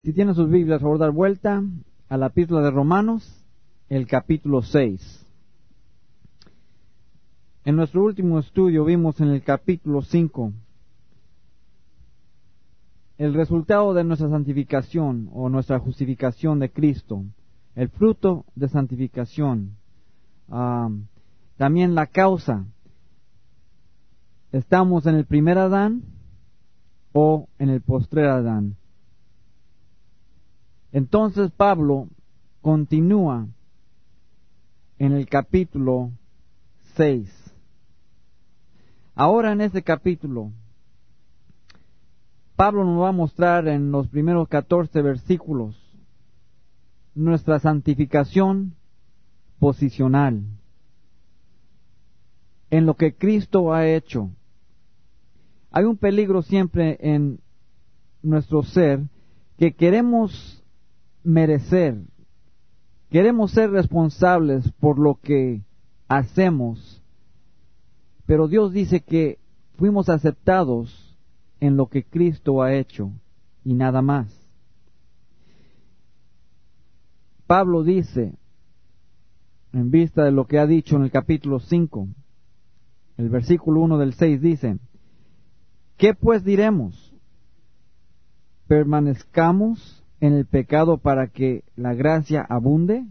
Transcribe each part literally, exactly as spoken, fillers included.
Si tienen sus Biblias, por favor, dar vuelta a la epístola de Romanos, el capítulo seis. En nuestro último estudio vimos en el capítulo cinco el resultado de nuestra santificación o nuestra justificación de Cristo, el fruto de santificación, uh, también la causa. ¿Estamos en el primer Adán o en el postrer Adán? Entonces Pablo continúa en el capítulo seis. Ahora en este capítulo, Pablo nos va a mostrar en los primeros catorce versículos nuestra santificación posicional, en lo que Cristo ha hecho. Hay un peligro siempre en nuestro ser que queremos merecer, queremos ser responsables por lo que hacemos, pero Dios dice que fuimos aceptados en lo que Cristo ha hecho y nada más. Pablo dice, en vista de lo que ha dicho en el capítulo cinco, el versículo uno del seis dice: ¿qué pues diremos? ¿Permanezcamos en el pecado para que la gracia abunde?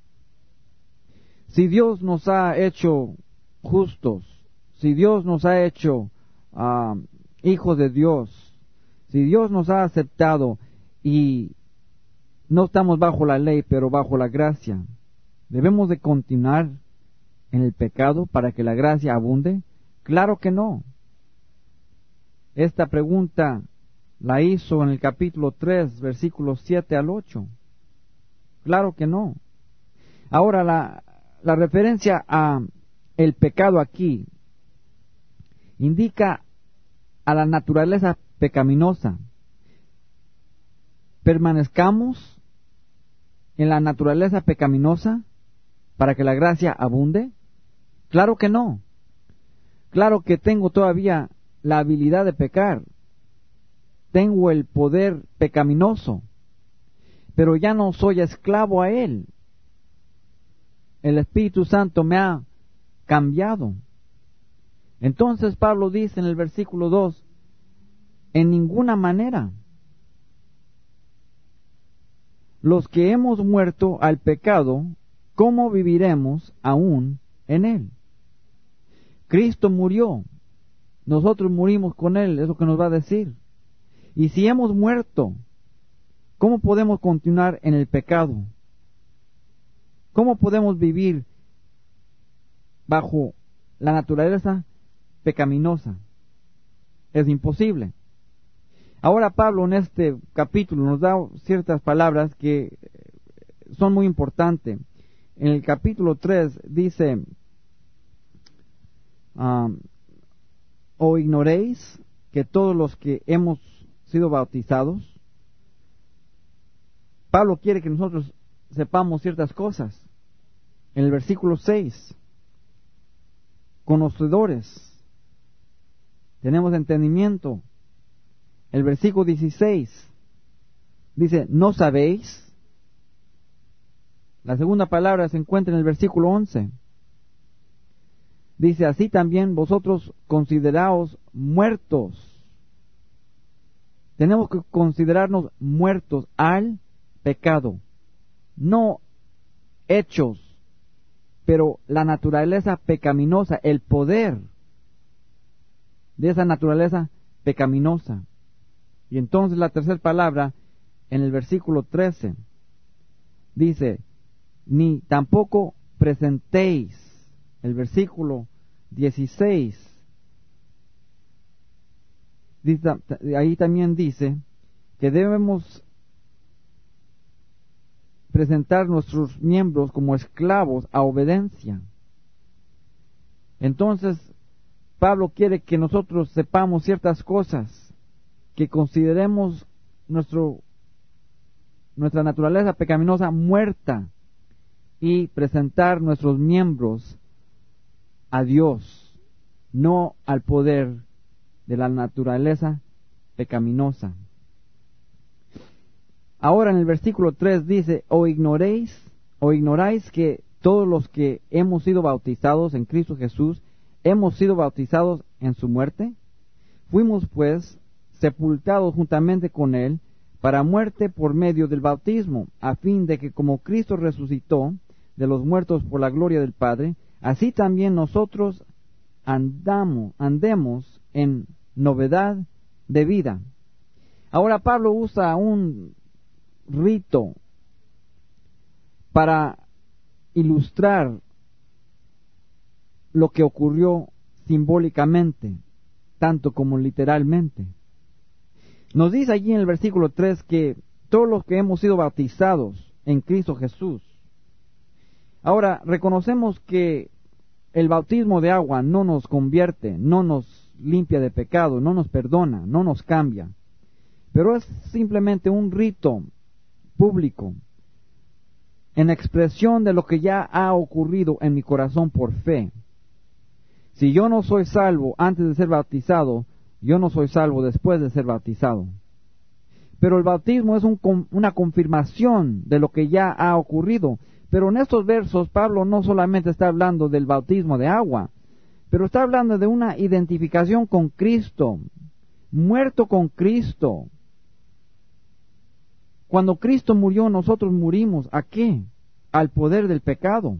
Si Dios nos ha hecho justos, si Dios nos ha hecho uh, hijos de Dios, si Dios nos ha aceptado y no estamos bajo la ley, pero bajo la gracia, ¿debemos de continuar en el pecado para que la gracia abunde? Claro que no. Esta pregunta la hizo en el capítulo tres, versículos siete al ocho. Claro que no. Ahora, la, la referencia a el pecado aquí indica a la naturaleza pecaminosa. ¿Permanezcamos en la naturaleza pecaminosa para que la gracia abunde? Claro que no. Claro que tengo todavía la habilidad de pecar. Tengo el poder pecaminoso, pero ya no soy esclavo a él. El Espíritu Santo me ha cambiado. Entonces Pablo dice en el versículo dos, en ninguna manera. Los que hemos muerto al pecado, ¿cómo viviremos aún en él? Cristo murió, nosotros morimos con él, es lo que nos va a decir. Y si hemos muerto, ¿cómo podemos continuar en el pecado? ¿Cómo podemos vivir bajo la naturaleza pecaminosa? Es imposible. Ahora Pablo en este capítulo nos da ciertas palabras que son muy importantes. En el capítulo tres dice, um, ¿o ignoréis que todos los que hemos sido bautizados? Pablo quiere que nosotros sepamos ciertas cosas. En el versículo seis, conocedores, tenemos entendimiento. El versículo dieciséis dice, ¿no sabéis? La segunda palabra se encuentra en el versículo once. Dice, así también vosotros consideraos muertos. Tenemos que considerarnos muertos al pecado, no hechos, pero la naturaleza pecaminosa, el poder de esa naturaleza pecaminosa. Y entonces la tercera palabra, en el versículo trece, dice, ni tampoco presentéis. El versículo dieciséis, dice, ahí también dice que debemos presentar nuestros miembros como esclavos a obediencia. Entonces, Pablo quiere que nosotros sepamos ciertas cosas, que consideremos nuestro, nuestra naturaleza pecaminosa muerta y presentar nuestros miembros a Dios, no al poder de la naturaleza pecaminosa. Ahora en el versículo tres dice, o ignoréis, o ignoráis que todos los que hemos sido bautizados en Cristo Jesús, hemos sido bautizados en su muerte. Fuimos pues sepultados juntamente con él para muerte por medio del bautismo, a fin de que como Cristo resucitó de los muertos por la gloria del Padre, así también nosotros andamos, andemos en novedad de vida. Ahora Pablo usa un rito para ilustrar lo que ocurrió simbólicamente, tanto como literalmente. Nos dice allí en el versículo tres que todos los que hemos sido bautizados en Cristo Jesús. Ahora, reconocemos que el bautismo de agua no nos convierte, no nos limpia de pecado, no nos perdona, no nos cambia, pero es simplemente un rito público en expresión de lo que ya ha ocurrido en mi corazón por fe. Si yo no soy salvo antes de ser bautizado, yo no soy salvo después de ser bautizado. Pero el bautismo es un, una confirmación de lo que ya ha ocurrido. Pero en estos versos Pablo no solamente está hablando del bautismo de agua, pero está hablando de una identificación con Cristo, muerto con Cristo. Cuando Cristo murió, nosotros murimos. ¿A qué? Al poder del pecado.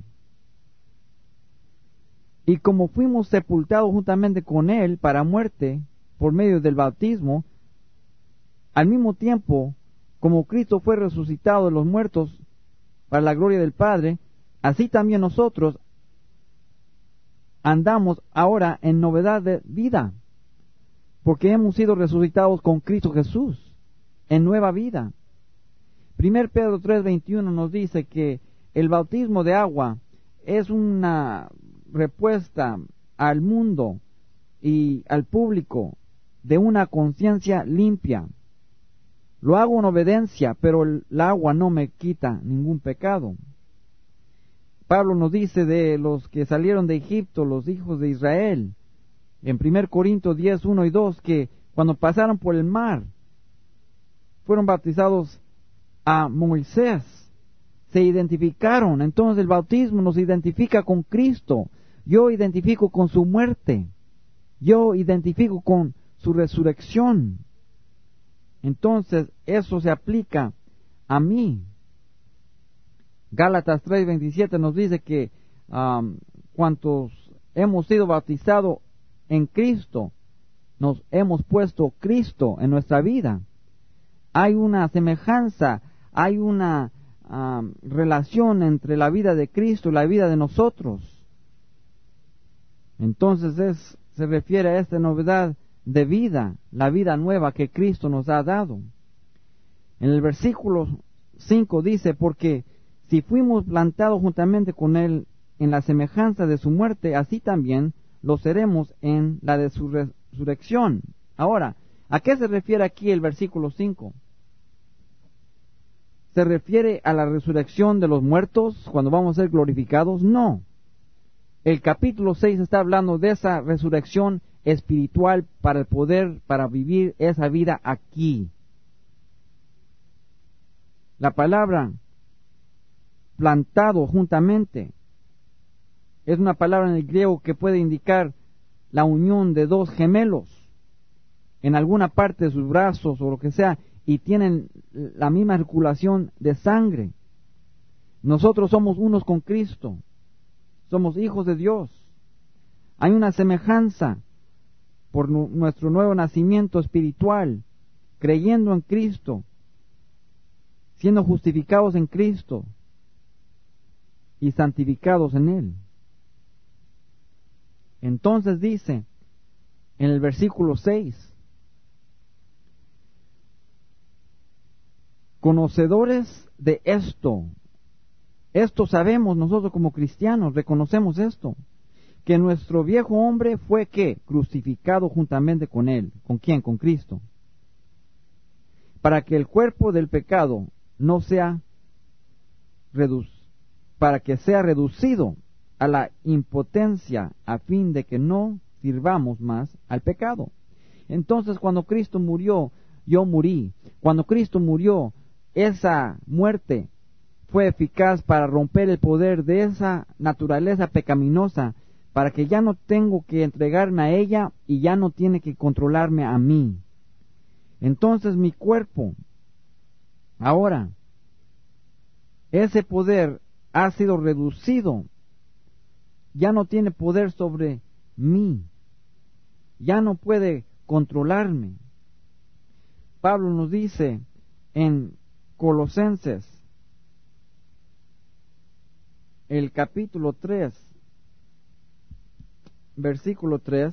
Y como fuimos sepultados juntamente con él para muerte por medio del bautismo, al mismo tiempo, como Cristo fue resucitado de los muertos para la gloria del Padre, así también nosotros andamos ahora en novedad de vida, porque hemos sido resucitados con Cristo Jesús en nueva vida. Primero Pedro tres veintiuno nos dice que el bautismo de agua es una respuesta al mundo y al público de una conciencia limpia. Lo hago en obediencia, pero el agua no me quita ningún pecado. Pablo nos dice de los que salieron de Egipto, los hijos de Israel, en Primera Corintios diez, uno y dos, que cuando pasaron por el mar, fueron bautizados a Moisés, se identificaron. Entonces el bautismo nos identifica con Cristo. Yo identifico con su muerte, yo identifico con su resurrección. Entonces eso se aplica a mí. Gálatas tres veintisiete nos dice que um, cuantos hemos sido bautizados en Cristo, nos hemos puesto Cristo en nuestra vida. Hay una semejanza, hay una um, relación entre la vida de Cristo y la vida de nosotros. Entonces es, se refiere a esta novedad de vida, la vida nueva que Cristo nos ha dado. En el versículo cinco dice, porque si fuimos plantados juntamente con Él en la semejanza de su muerte, así también lo seremos en la de su resurrección. Ahora, ¿a qué se refiere aquí el versículo cinco? ¿Se refiere a la resurrección de los muertos cuando vamos a ser glorificados? No. El capítulo seis está hablando de esa resurrección espiritual para el poder, para vivir esa vida aquí. La palabra plantado juntamente es una palabra en el griego que puede indicar la unión de dos gemelos en alguna parte de sus brazos o lo que sea, y tienen la misma circulación de sangre. Nosotros somos unos con Cristo, somos hijos de Dios. Hay una semejanza por nuestro nuevo nacimiento espiritual, creyendo en Cristo, siendo justificados en Cristo y santificados en Él. Entonces dice en el versículo seis, conocedores de esto, esto sabemos nosotros como cristianos, reconocemos esto, que nuestro viejo hombre fue ¿qué? Crucificado juntamente con Él. ¿Con quién? Con Cristo. Para que el cuerpo del pecado no sea reducido, para que sea reducido a la impotencia, a fin de que no sirvamos más al pecado. Entonces, cuando Cristo murió, yo morí. Cuando Cristo murió, esa muerte fue eficaz para romper el poder de esa naturaleza pecaminosa, para que ya no tengo que entregarme a ella y ya no tiene que controlarme a mí. Entonces mi cuerpo, ahora, ese poder ha sido reducido, ya no tiene poder sobre mí, ya no puede controlarme. Pablo nos dice en Colosenses, el capítulo tres, versículo tres,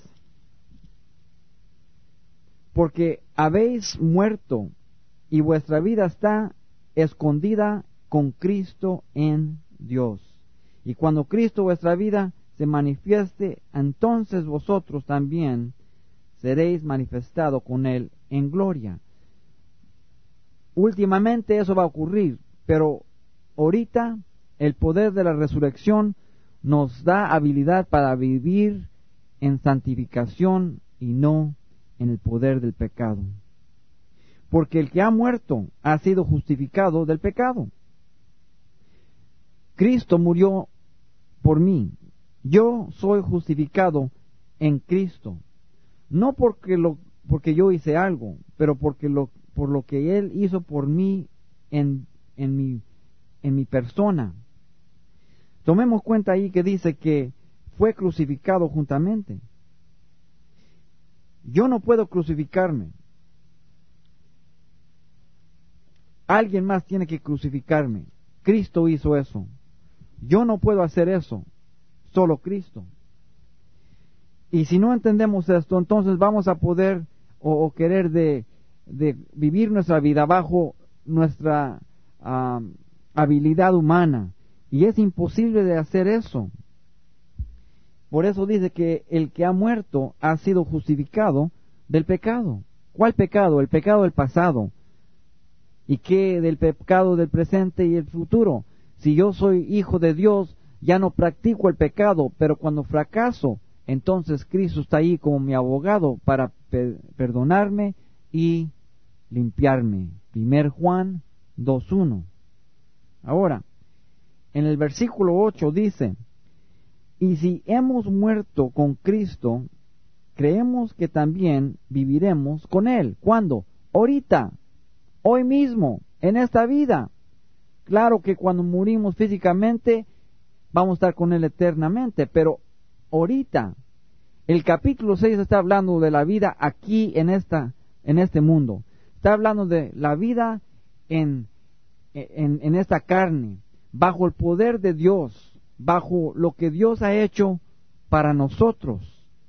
porque habéis muerto y vuestra vida está escondida con Cristo en Dios. Y cuando Cristo vuestra vida se manifieste, entonces vosotros también seréis manifestados con Él en gloria. Últimamente eso va a ocurrir, pero ahorita el poder de la resurrección nos da habilidad para vivir en santificación y no en el poder del pecado. Porque el que ha muerto ha sido justificado del pecado. Cristo murió por mí. Yo soy justificado en Cristo. No porque lo porque yo hice algo, pero porque lo por lo que Él hizo por mí en, en mi en mi persona. Tomemos cuenta ahí que dice que fue crucificado juntamente. Yo no puedo crucificarme. Alguien más tiene que crucificarme. Cristo hizo eso. Yo no puedo hacer eso. Solo Cristo. Y si no entendemos esto, entonces vamos a poder o, o querer de, de vivir nuestra vida bajo nuestra uh, habilidad humana. Y es imposible de hacer eso. Por eso dice que el que ha muerto ha sido justificado del pecado. ¿Cuál pecado? El pecado del pasado. ¿Y qué del pecado del presente y el futuro? Si yo soy hijo de Dios, ya no practico el pecado, pero cuando fracaso, entonces Cristo está ahí como mi abogado para per- perdonarme y limpiarme. Primer Juan dos uno. Ahora, en el versículo ocho dice, y si hemos muerto con Cristo, creemos que también viviremos con Él. ¿Cuándo? Ahorita, hoy mismo, en esta vida. Claro que cuando morimos físicamente, vamos a estar con Él eternamente, pero ahorita, el capítulo seis está hablando de la vida aquí en esta, en este mundo. Está hablando de la vida en, en, en esta carne, bajo el poder de Dios, bajo lo que Dios ha hecho para nosotros.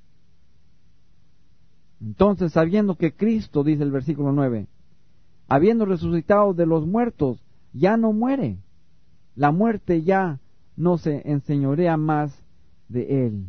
Entonces, sabiendo que Cristo, dice el versículo nueve, habiendo resucitado de los muertos, ya no muere. La muerte ya no se enseñorea más de Él.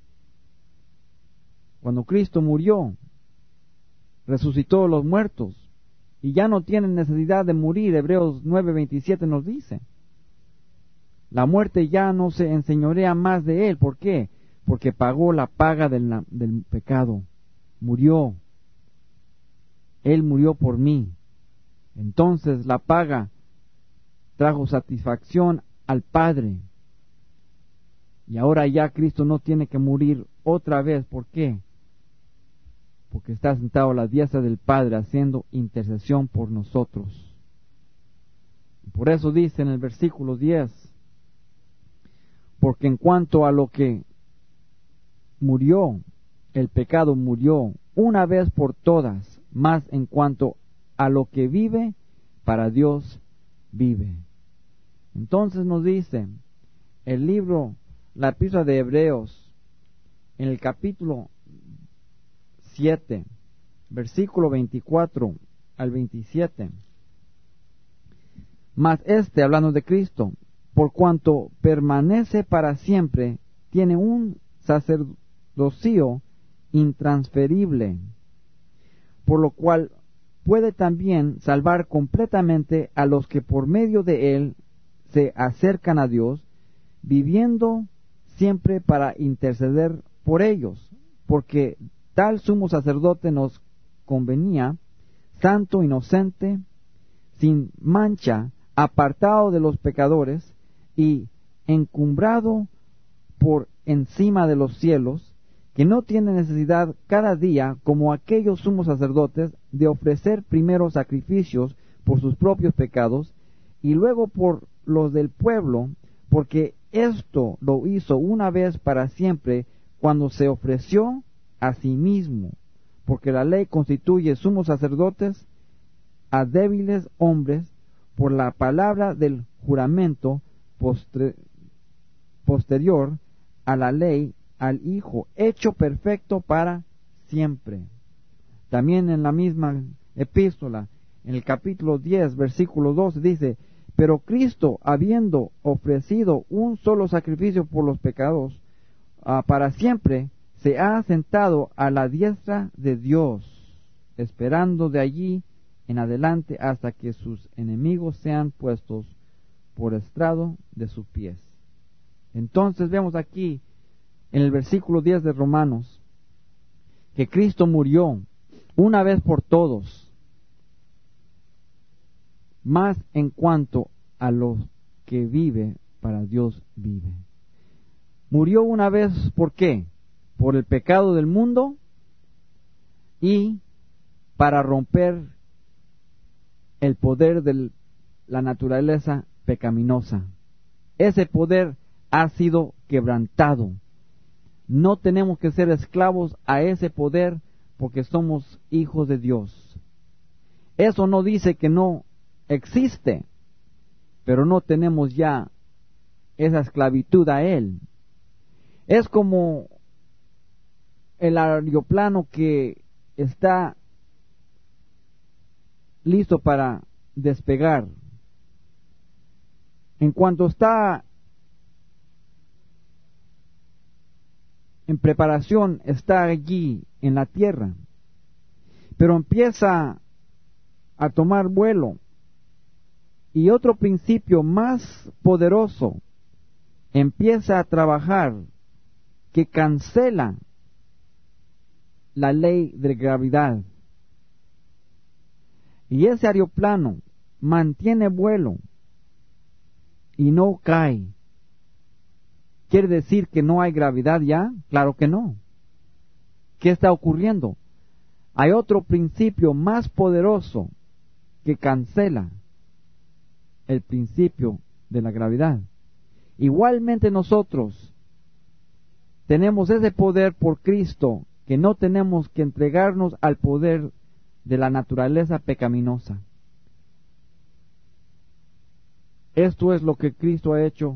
Cuando Cristo murió, resucitó de los muertos, y ya no tienen necesidad de morir. Hebreos nueve veintisiete nos dice. La muerte ya no se enseñorea más de Él. ¿Por qué? Porque pagó la paga del, del pecado. Murió. Él murió por mí. Entonces la paga trajo satisfacción al Padre. Y ahora ya Cristo no tiene que morir otra vez. ¿Por qué? Porque está sentado a la diestra del Padre haciendo intercesión por nosotros. Por eso dice en el versículo diez, porque en cuanto a lo que murió, el pecado murió una vez por todas, mas en cuanto a lo que vive, para Dios vive. Entonces nos dice el libro, la epístola de Hebreos, en el capítulo siete, versículo veinticuatro al veintisiete, mas este, hablando de Cristo, por cuanto permanece para siempre, tiene un sacerdocio intransferible, por lo cual puede también salvar completamente a los que por medio de él se acercan a Dios, viviendo siempre para interceder por ellos, porque tal sumo sacerdote nos convenía, santo, inocente, sin mancha, apartado de los pecadores y encumbrado por encima de los cielos, que no tiene necesidad cada día, como aquellos sumos sacerdotes, de ofrecer primero sacrificios por sus propios pecados y luego por los del pueblo, porque esto lo hizo una vez para siempre cuando se ofreció a sí mismo, porque la ley constituye sumos sacerdotes a débiles hombres por la palabra del juramento postre, posterior a la ley, al Hijo, hecho perfecto para siempre. También en la misma epístola, en el capítulo diez, versículo doce, dice: pero Cristo, habiendo ofrecido un solo sacrificio por los pecados, uh, para siempre, se ha sentado a la diestra de Dios, esperando de allí en adelante hasta que sus enemigos sean puestos por estrado de sus pies. Entonces vemos aquí en el versículo diez de Romanos que Cristo murió una vez por todos, más en cuanto a los que vive, para Dios vive. Murió una vez, ¿por qué? Por el pecado del mundo y para romper el poder de la naturaleza pecaminosa. Ese poder ha sido quebrantado. No tenemos que ser esclavos a ese poder porque somos hijos de Dios. Eso no dice que no existe, pero no tenemos ya esa esclavitud a él. Es como el aeroplano que está listo para despegar. En cuanto está en preparación, está allí en la tierra, pero empieza a tomar vuelo y otro principio más poderoso empieza a trabajar, que cancela la ley de gravedad, y ese aeroplano mantiene vuelo y no cae. ¿Quiere decir que no hay gravedad ya? Claro que no. ¿Qué está ocurriendo? Hay otro principio más poderoso que cancela el principio de la gravedad. Igualmente nosotros tenemos ese poder por Cristo, que no tenemos que entregarnos al poder de la naturaleza pecaminosa. Esto es lo que Cristo ha hecho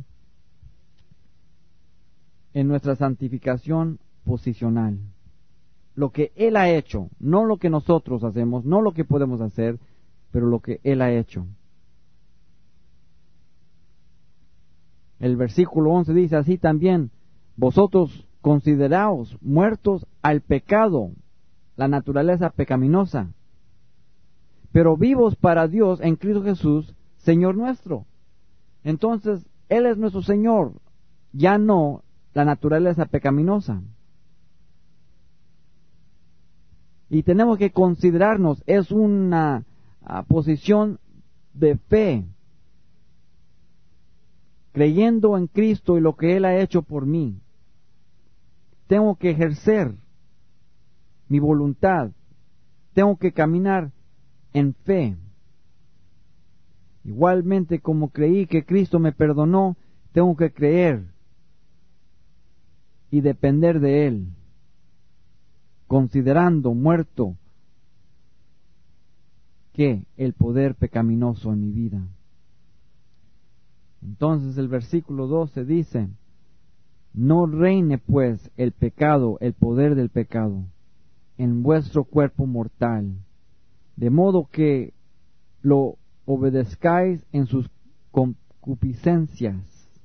en nuestra santificación posicional. Lo que Él ha hecho, no lo que nosotros hacemos, no lo que podemos hacer, pero lo que Él ha hecho. El versículo once dice así también: vosotros consideraos muertos al pecado, la naturaleza pecaminosa, pero vivos para Dios en Cristo Jesús, Señor nuestro. Entonces, Él es nuestro Señor, ya no la naturaleza pecaminosa. Y tenemos que considerarnos, es una uh, posición de fe, creyendo en Cristo y lo que Él ha hecho por mí. Tengo que ejercer mi voluntad, tengo que caminar en fe. Igualmente, como creí que Cristo me perdonó, tengo que creer y depender de Él, considerando muerto que el poder pecaminoso en mi vida. Entonces el versículo doce dice: no reine pues el pecado, el poder del pecado, en vuestro cuerpo mortal, de modo que lo obedezcáis en sus concupiscencias.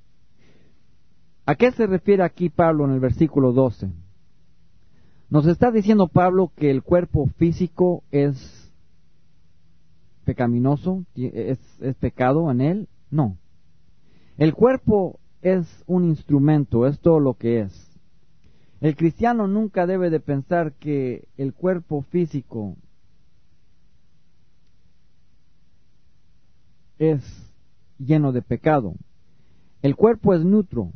¿A qué se refiere aquí Pablo en el versículo doce? ¿Nos está diciendo Pablo que el cuerpo físico es pecaminoso, es, es pecado en él? No. El cuerpo es un instrumento, es todo lo que es. El cristiano nunca debe de pensar que el cuerpo físico es lleno de pecado. El cuerpo es neutro.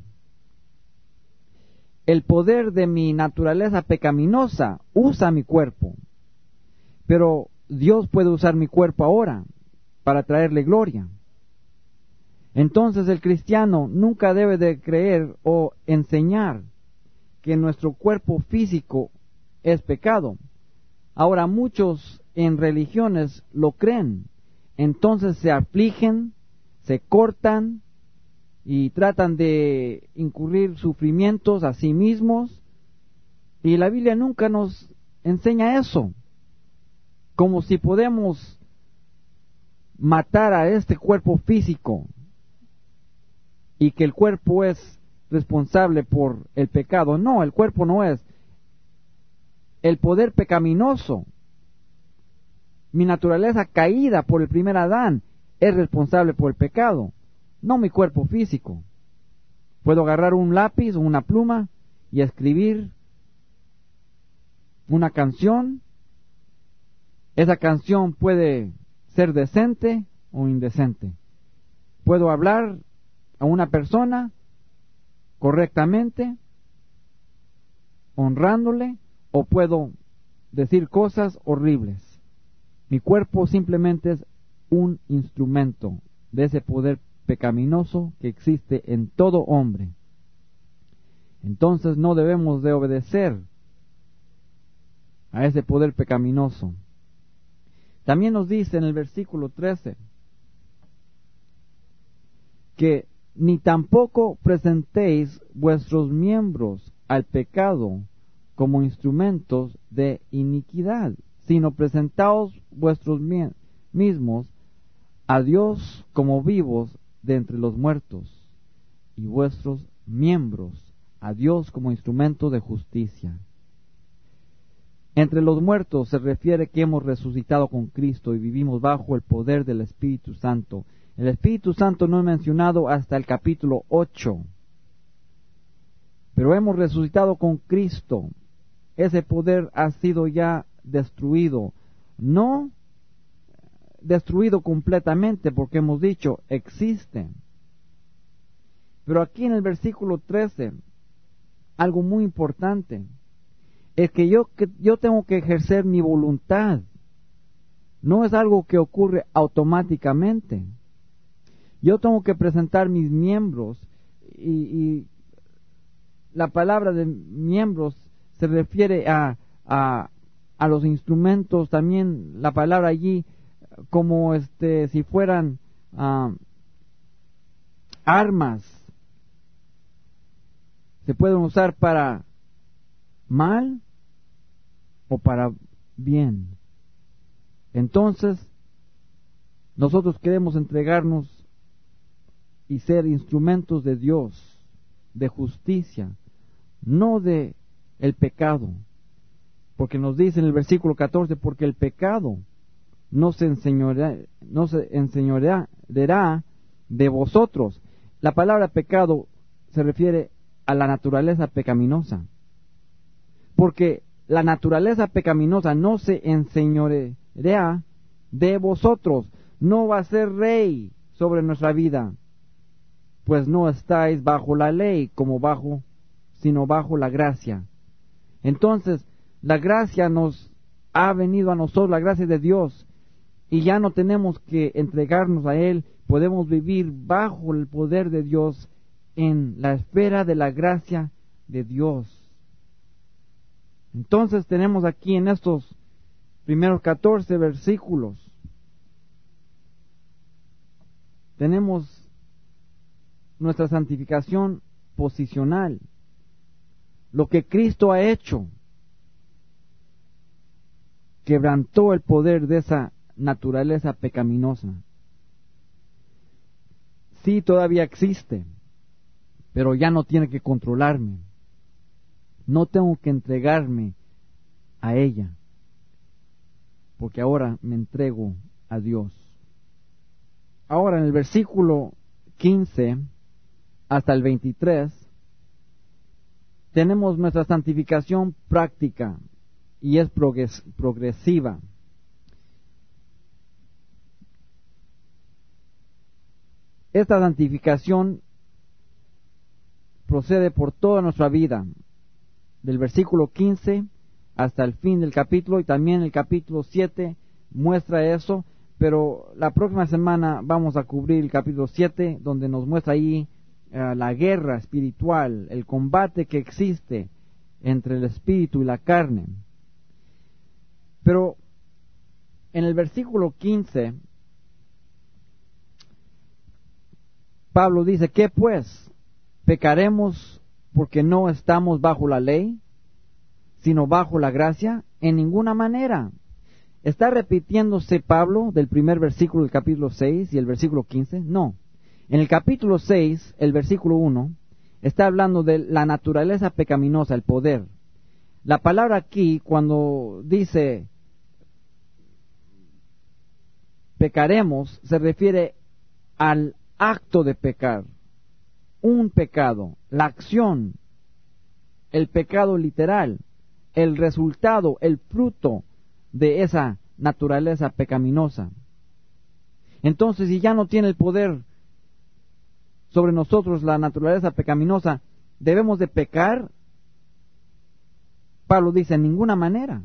El poder de mi naturaleza pecaminosa usa mi cuerpo, pero Dios puede usar mi cuerpo ahora para traerle gloria. Entonces el cristiano nunca debe de creer o enseñar que nuestro cuerpo físico es pecado. Ahora muchos en religiones lo creen, entonces se afligen, se cortan y tratan de incurrir sufrimientos a sí mismos, y la Biblia nunca nos enseña eso, como si podemos matar a este cuerpo físico y que el cuerpo es responsable por el pecado. No, el cuerpo no es. El poder pecaminoso, mi naturaleza caída por el primer Adán, es responsable por el pecado, no mi cuerpo físico. Puedo agarrar un lápiz o una pluma y escribir una canción. Esa canción puede ser decente o indecente. Puedo hablar a una persona correctamente, honrándole, o puedo decir cosas horribles. Mi cuerpo simplemente es un instrumento de ese poder pecaminoso que existe en todo hombre. Entonces no debemos de obedecer a ese poder pecaminoso. También nos dice en el versículo trece que ni tampoco presentéis vuestros miembros al pecado como instrumentos de iniquidad, sino presentaos vuestros mismos a Dios como vivos de entre los muertos, y vuestros miembros a Dios como instrumentos de justicia. Entre los muertos se refiere que hemos resucitado con Cristo y vivimos bajo el poder del Espíritu Santo. El Espíritu Santo no es mencionado hasta el capítulo ocho, pero hemos resucitado con Cristo. Ese poder ha sido ya destruido, no destruido completamente, porque hemos dicho existe. Pero aquí en el versículo trece, algo muy importante es que yo, que yo tengo que ejercer mi voluntad. No es algo que ocurre automáticamente. Yo tengo que presentar mis miembros, y, y la palabra de miembros se refiere a, a, a los instrumentos, también la palabra allí como este si fueran uh, armas. Se pueden usar para mal o para bien. Entonces nosotros queremos entregarnos y ser instrumentos de Dios, de justicia, no de el pecado, porque nos dice en el versículo catorce, porque el pecado no se enseñoreará, no se enseñoreará de vosotros. La palabra pecado se refiere a la naturaleza pecaminosa, porque la naturaleza pecaminosa no se enseñoreará de vosotros, no va a ser rey sobre nuestra vida, pues no estáis bajo la ley como bajo, sino bajo la gracia. Entonces, la gracia nos ha venido a nosotros, la gracia de Dios, y ya no tenemos que entregarnos a Él, podemos vivir bajo el poder de Dios en la esfera de la gracia de Dios. Entonces tenemos aquí en estos primeros catorce versículos, tenemos nuestra santificación posicional, lo que Cristo ha hecho, quebrantó el poder de esa naturaleza pecaminosa. Sí, todavía existe, pero ya no tiene que controlarme. No tengo que entregarme a ella, porque ahora me entrego a Dios. Ahora en el versículo quince hasta el veintitrés tenemos nuestra santificación práctica y es progresiva. esta santificación procede por toda nuestra vida, del versículo quince hasta el fin del capítulo, y también el capítulo siete muestra eso, pero la próxima semana vamos a cubrir el capítulo siete, donde nos muestra ahí uh, la guerra espiritual, el combate que existe entre el espíritu y la carne. Pero en el versículo quince, Pablo dice: ¿qué pues? ¿Pecaremos porque no estamos bajo la ley, sino bajo la gracia? En ninguna manera. ¿Está repitiéndose Pablo del primer versículo del capítulo seis y el versículo quince? No. En el capítulo seis, el versículo uno, está hablando de la naturaleza pecaminosa, el poder. La palabra aquí, cuando dice pecaremos, se refiere al acto de pecar, un pecado, la acción, el pecado literal, el resultado, el fruto de esa naturaleza pecaminosa. Entonces, si ya no tiene el poder sobre nosotros la naturaleza pecaminosa, ¿debemos de pecar? Pablo dice: en ninguna manera.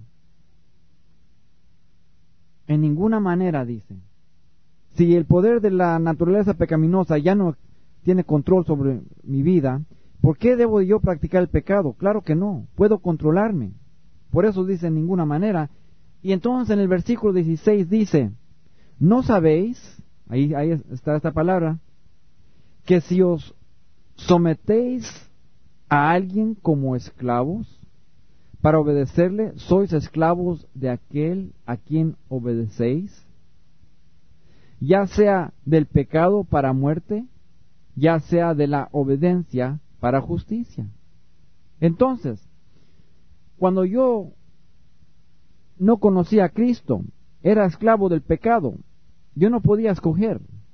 En ninguna manera, dice. Si el poder de la naturaleza pecaminosa ya no tiene control sobre mi vida, ¿por qué debo yo practicar el pecado? Claro que no, puedo controlarme. Por eso dice: en ninguna manera. Y entonces en el versículo dieciséis dice: ¿no sabéis, ahí, ahí está esta palabra, que si os sometéis a alguien como esclavos para obedecerle, sois esclavos de aquel a quien obedecéis, ya sea del pecado para muerte, ya sea de la obediencia para justicia? Entonces, cuando yo no conocía a Cristo, era esclavo del pecado, yo no podía escoger.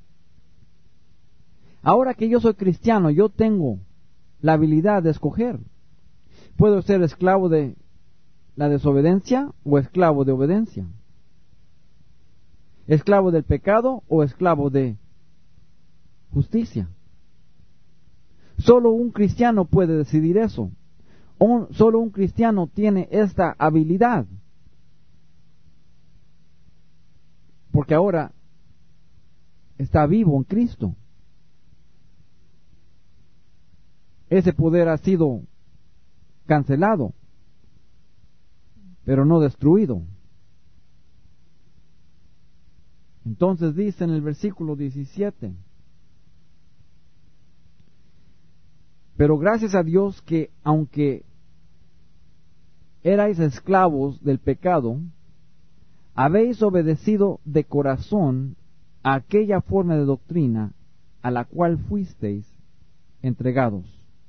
Ahora que yo soy cristiano, yo tengo la habilidad de escoger. Puedo ser esclavo de la desobediencia o esclavo de obediencia, esclavo del pecado o esclavo de justicia. Solo un cristiano puede decidir eso. Un, solo un cristiano tiene esta habilidad, porque ahora está vivo en Cristo. Ese poder ha sido cancelado, pero no destruido. Entonces dice en el versículo diecisiete: pero gracias a Dios que, aunque erais esclavos del pecado, habéis obedecido de corazón a aquella forma de doctrina a la cual fuisteis entregados.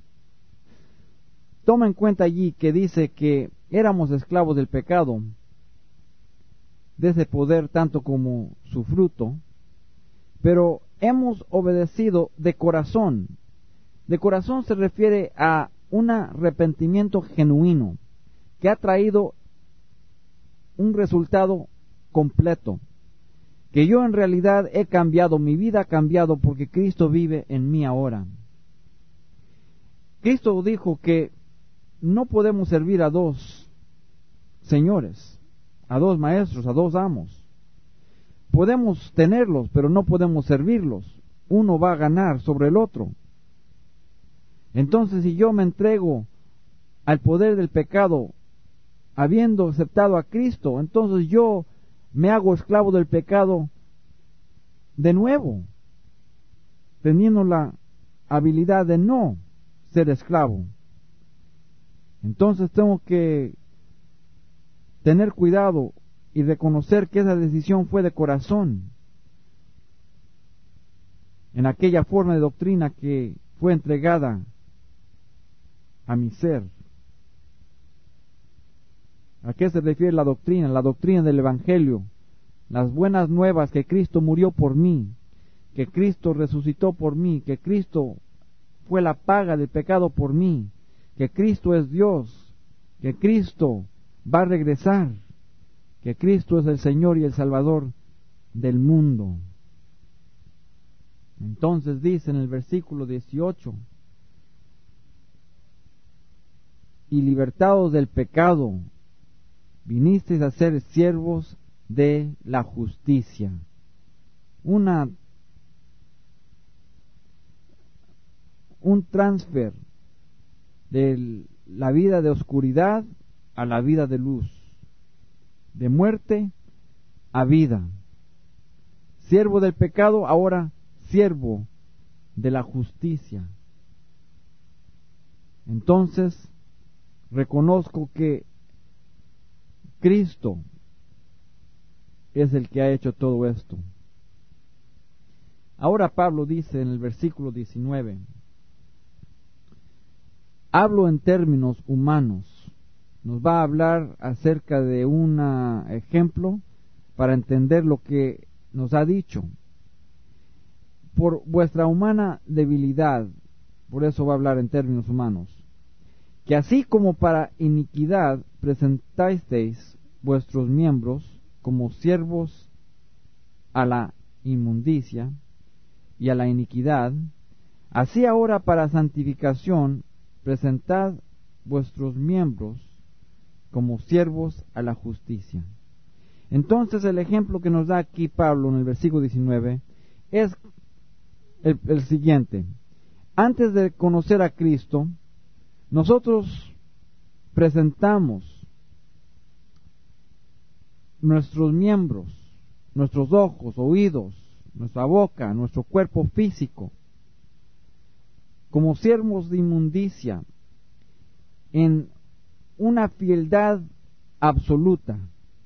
Toma en cuenta allí que dice que éramos esclavos del pecado, de ese poder tanto como su fruto, pero hemos obedecido de corazón. De corazón se refiere a un arrepentimiento genuino que ha traído un resultado completo, que yo en realidad he cambiado, mi vida ha cambiado porque Cristo vive en mí ahora. Cristo dijo que no podemos servir a dos señores, a dos maestros, a dos amos. Podemos tenerlos, pero no podemos servirlos. Uno va a ganar sobre el otro. Entonces, si yo me entrego al poder del pecado, habiendo aceptado a Cristo, entonces yo me hago esclavo del pecado de nuevo, teniendo la habilidad de no ser esclavo. Entonces tengo que tener cuidado y reconocer que esa decisión fue de corazón, en aquella forma de doctrina que fue entregada a mi ser. ¿A qué se refiere la doctrina? La doctrina del Evangelio, las buenas nuevas que Cristo murió por mí, que Cristo resucitó por mí, que Cristo fue la paga del pecado por mí, que Cristo es Dios, que Cristo va a regresar, que Cristo es el Señor y el Salvador del mundo. Entonces dice en el versículo dieciocho, y libertados del pecado, vinisteis a ser siervos de la justicia. Una, un transfer de la vida de oscuridad a la vida de luz, de muerte a vida. Siervo del pecado, ahora siervo de la justicia. Entonces, reconozco que Cristo es el que ha hecho todo esto. Ahora Pablo dice en el versículo diecinueve, hablo en términos humanos. Nos va a hablar acerca de un ejemplo para entender lo que nos ha dicho. Por vuestra humana debilidad, por eso va a hablar en términos humanos, que así como para iniquidad presentasteis vuestros miembros como siervos a la inmundicia y a la iniquidad, así ahora para santificación presentad vuestros miembros como siervos a la justicia. Entonces el ejemplo que nos da aquí Pablo en el versículo diecinueve es el, el siguiente. Antes de conocer a Cristo, nosotros presentamos nuestros miembros, nuestros ojos, oídos, nuestra boca, nuestro cuerpo físico, como siervos de inmundicia, en una fieldad absoluta,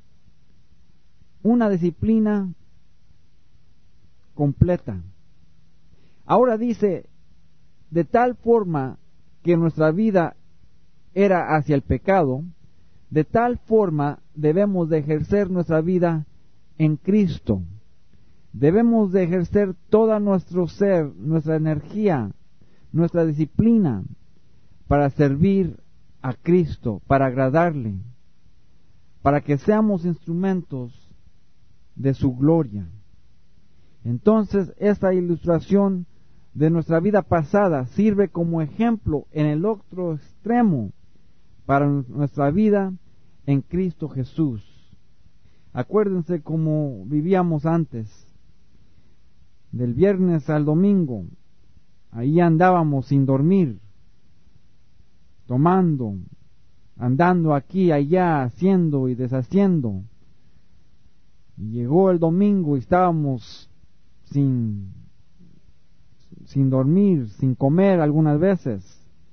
una disciplina completa. Ahora dice, de tal forma que nuestra vida era hacia el pecado, de tal forma debemos de ejercer nuestra vida en Cristo. Debemos de ejercer todo nuestro ser, nuestra energía, nuestra disciplina para servir a Cristo, para agradarle, para que seamos instrumentos de su gloria. Entonces, esta ilustración de nuestra vida pasada sirve como ejemplo en el otro extremo para nuestra vida en Cristo Jesús. Acuérdense cómo vivíamos antes, del viernes al domingo. Ahí andábamos sin dormir, tomando, andando aquí, allá, haciendo y deshaciendo. Y llegó el domingo y estábamos sin, sin dormir, sin comer algunas veces.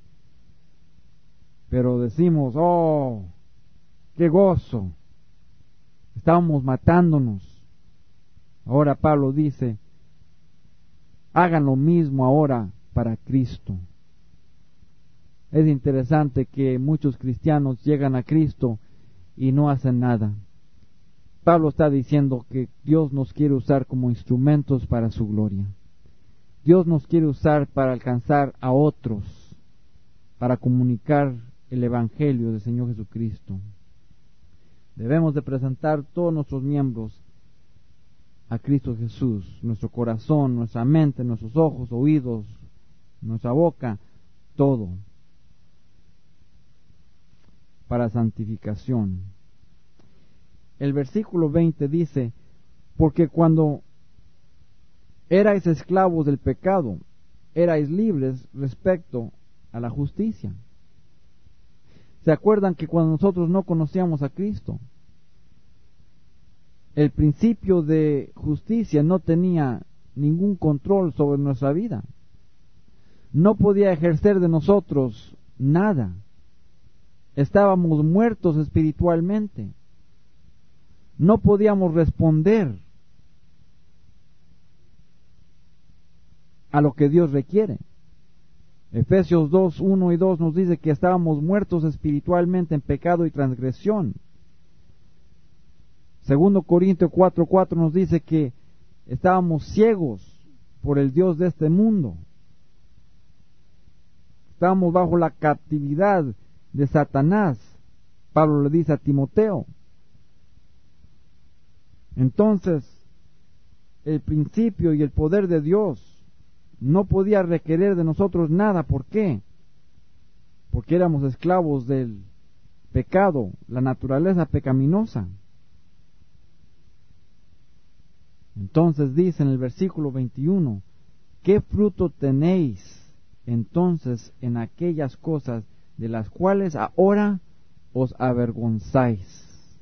Pero decimos, oh, qué gozo. Estábamos matándonos. Ahora Pablo dice, hagan lo mismo ahora para Cristo. Es interesante que muchos cristianos llegan a Cristo y no hacen nada. Pablo está diciendo que Dios nos quiere usar como instrumentos para su gloria. Dios nos quiere usar para alcanzar a otros, para comunicar el Evangelio del Señor Jesucristo. Debemos de presentar todos nuestros miembros a Cristo Jesús, nuestro corazón, nuestra mente, nuestros ojos, oídos, nuestra boca, todo, para santificación. El versículo veinte dice, porque cuando erais esclavos del pecado, erais libres respecto a la justicia. ¿Se acuerdan que cuando nosotros no conocíamos a Cristo, el principio de justicia no tenía ningún control sobre nuestra vida? No podía ejercer de nosotros nada. Estábamos muertos espiritualmente. No podíamos responder a lo que Dios requiere. Efesios dos, uno y dos nos dice que estábamos muertos espiritualmente en pecado y transgresión. Segundo Corintios cuatro, cuatro nos dice que estábamos ciegos por el Dios de este mundo. Estábamos bajo la captividad de Satanás. Pablo le dice a Timoteo. Entonces, el principio y el poder de Dios no podía requerir de nosotros nada. ¿Por qué? Porque éramos esclavos del pecado, la naturaleza pecaminosa. Entonces dice en el versículo veintiuno, ¿qué fruto tenéis entonces en aquellas cosas de las cuales ahora os avergonzáis?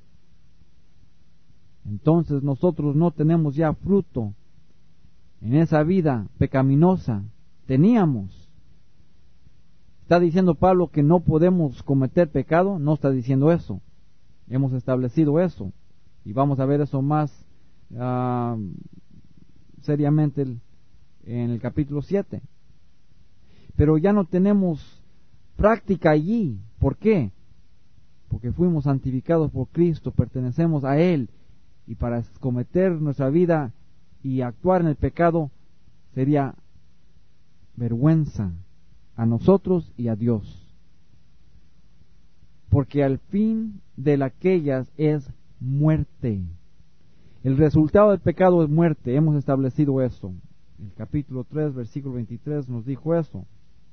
Entonces nosotros no tenemos ya fruto en esa vida pecaminosa. Teníamos. ¿Está diciendo Pablo que no podemos cometer pecado? No está diciendo eso. Hemos establecido eso. Y vamos a ver eso más uh, seriamente el, en el capítulo siete. Pero ya no tenemos práctica allí. ¿Por qué? Porque fuimos santificados por Cristo, pertenecemos a Él. Y para cometer nuestra vida y actuar en el pecado sería vergüenza a nosotros y a Dios. Porque al fin de aquellas es muerte. El resultado del pecado es muerte. Hemos establecido eso. El capítulo tres, versículo veintitrés nos dijo eso.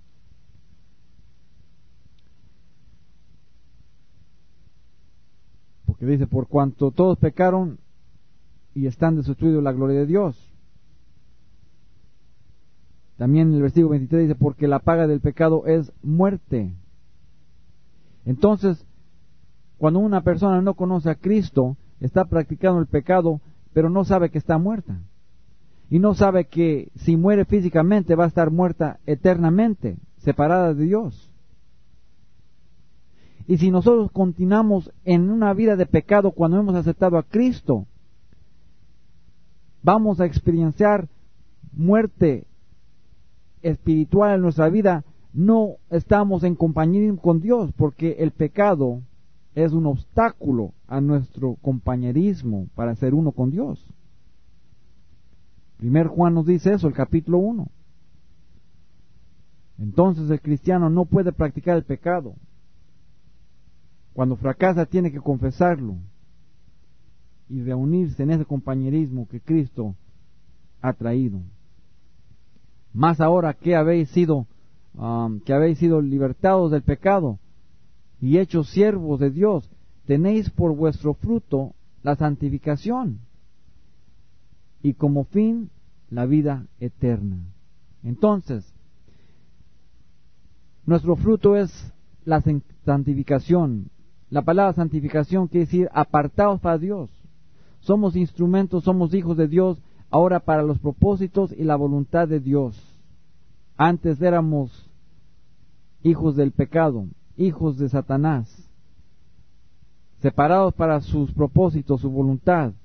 Porque dice, por cuanto todos pecaron y están destituidos de la gloria de Dios. También en el versículo veintitrés dice, porque la paga del pecado es muerte. Entonces, cuando una persona no conoce a Cristo, está practicando el pecado, pero no sabe que está muerta. Y no sabe que si muere físicamente va a estar muerta eternamente, separada de Dios. Y si nosotros continuamos en una vida de pecado cuando hemos aceptado a Cristo, vamos a experienciar muerte espiritual en nuestra vida. No estamos en compañerismo con Dios, porque el pecado es un obstáculo a nuestro compañerismo para ser uno con Dios. Primer Juan nos dice eso, el capítulo uno. Entonces el cristiano no puede practicar el pecado. Cuando fracasa tiene que confesarlo y reunirse en ese compañerismo que Cristo ha traído. Más ahora que habéis sido um, que habéis sido libertados del pecado y hechos siervos de Dios, tenéis por vuestro fruto la santificación y como fin la vida eterna. Entonces, nuestro fruto es la santificación. La palabra santificación quiere decir apartados para Dios. Somos instrumentos, somos hijos de Dios, ahora para los propósitos y la voluntad de Dios. Antes éramos hijos del pecado, hijos de Satanás, separados para sus propósitos, su voluntad.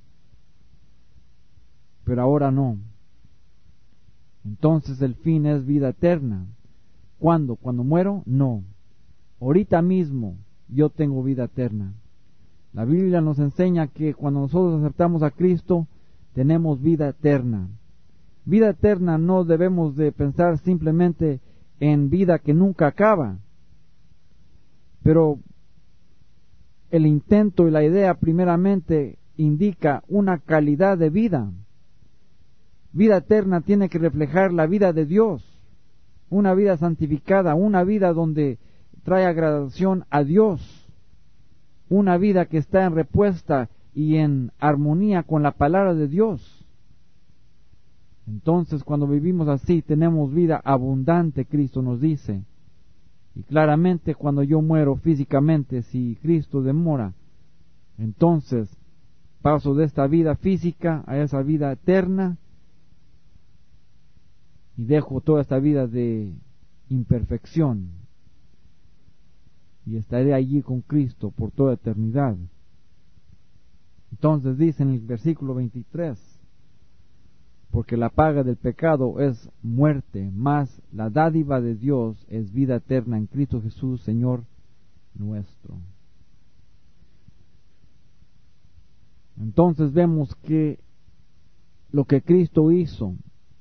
Pero ahora no. Entonces el fin es vida eterna. ¿Cuándo? ¿Cuando muero? No. Ahorita mismo yo tengo vida eterna. La Biblia nos enseña que cuando nosotros aceptamos a Cristo, tenemos vida eterna. Vida eterna no debemos de pensar simplemente en vida que nunca acaba. Pero el intento y la idea primeramente indica una calidad de vida. Vida eterna tiene que reflejar la vida de Dios, una vida santificada, una vida donde trae agradación a Dios, una vida que está en respuesta y en armonía con la palabra de Dios. Entonces, cuando vivimos así, tenemos vida abundante, Cristo nos dice. Y claramente, cuando yo muero físicamente, si Cristo demora, entonces paso de esta vida física a esa vida eterna y dejo toda esta vida de imperfección y estaré allí con Cristo por toda eternidad. Entonces dice en el versículo veintitrés, porque la paga del pecado es muerte, mas la dádiva de Dios es vida eterna en Cristo Jesús, Señor nuestro. Entonces vemos que lo que Cristo hizo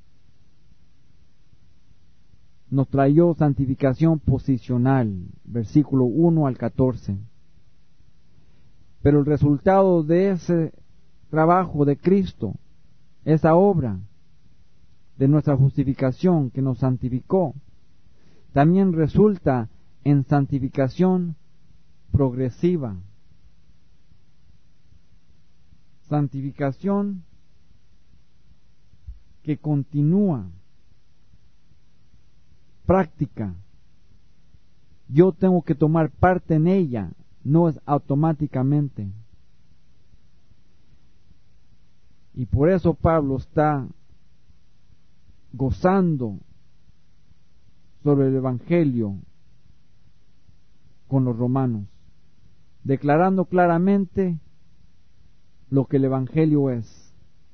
nos trayó santificación posicional, versículo uno al catorce. Pero el resultado de ese trabajo de Cristo, esa obra, de nuestra justificación que nos santificó, también resulta en santificación progresiva. Santificación que continúa, práctica. Yo tengo que tomar parte en ella, no es automáticamente. Y por eso Pablo está gozando sobre el Evangelio con los romanos, declarando claramente lo que el Evangelio es.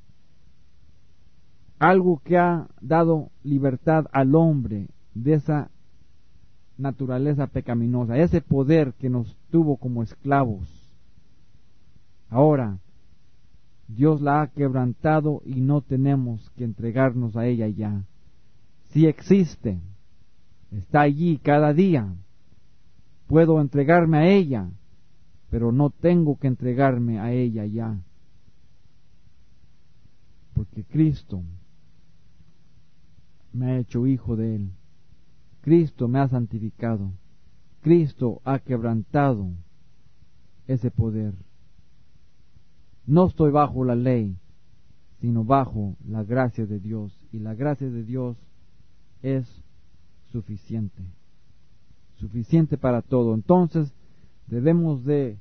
Algo que ha dado libertad al hombre de esa naturaleza pecaminosa, ese poder que nos tuvo como esclavos. Ahora, Dios la ha quebrantado y no tenemos que entregarnos a ella ya. Si existe, está allí cada día. Puedo entregarme a ella, pero no tengo que entregarme a ella ya. Porque Cristo me ha hecho hijo de Él. Cristo me ha santificado. Cristo ha quebrantado ese poder. No estoy bajo la ley, sino bajo la gracia de Dios. Y la gracia de Dios es suficiente. Suficiente para todo. Entonces, debemos de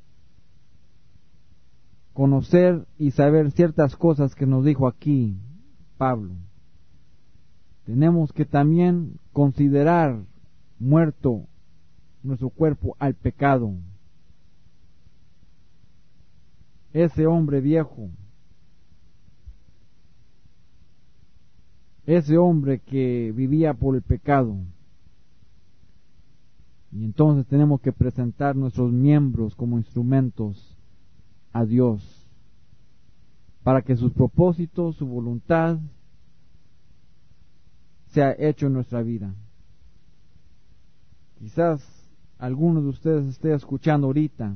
conocer y saber ciertas cosas que nos dijo aquí Pablo. Tenemos que también considerar muerto nuestro cuerpo al pecado. Ese hombre viejo, ese hombre que vivía por el pecado. Y entonces tenemos que presentar nuestros miembros como instrumentos a Dios, para que sus propósitos, su voluntad, sea hecho en nuestra vida. Quizás alguno de ustedes esté escuchando ahorita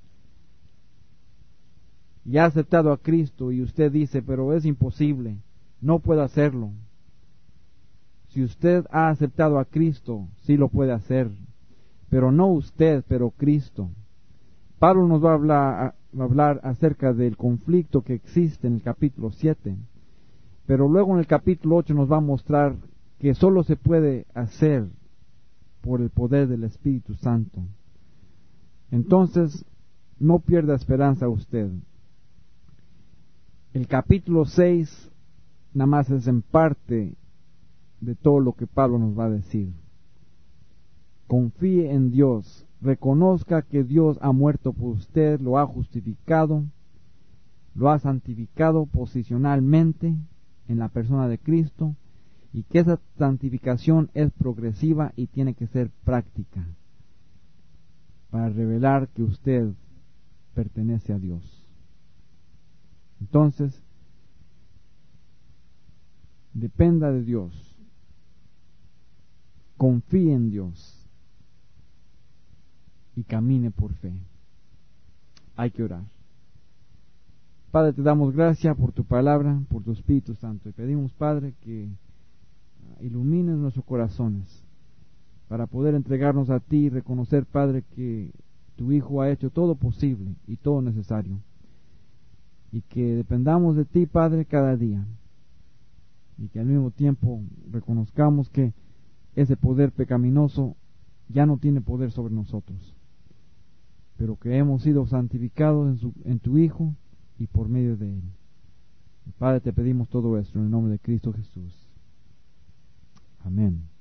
y ha aceptado a Cristo y usted dice, pero es imposible, no puedo hacerlo. Si usted ha aceptado a Cristo, sí lo puede hacer, pero no usted, pero Cristo. Pablo nos va a hablar, va a hablar acerca del conflicto que existe en el capítulo siete, pero luego en el capítulo ocho nos va a mostrar que solo se puede hacer por el poder del Espíritu Santo. Entonces, no pierda esperanza usted. El capítulo seis nada más es en parte de todo lo que Pablo nos va a decir. Confíe en Dios, reconozca que Dios ha muerto por usted, lo ha justificado, lo ha santificado posicionalmente en la persona de Cristo, y que esa santificación es progresiva y tiene que ser práctica para revelar que usted pertenece a Dios. Entonces, dependa de Dios, confíe en Dios y camine por fe. Hay que orar. Padre, te damos gracias por tu palabra, por tu Espíritu Santo, y pedimos, Padre, que ilumines nuestros corazones para poder entregarnos a ti y reconocer, Padre, que tu Hijo ha hecho todo posible y todo necesario, y que dependamos de ti, Padre, cada día, y que al mismo tiempo reconozcamos que ese poder pecaminoso ya no tiene poder sobre nosotros, pero que hemos sido santificados en, su, en tu Hijo y por medio de Él. Padre, te pedimos todo esto en el nombre de Cristo Jesús. Amén.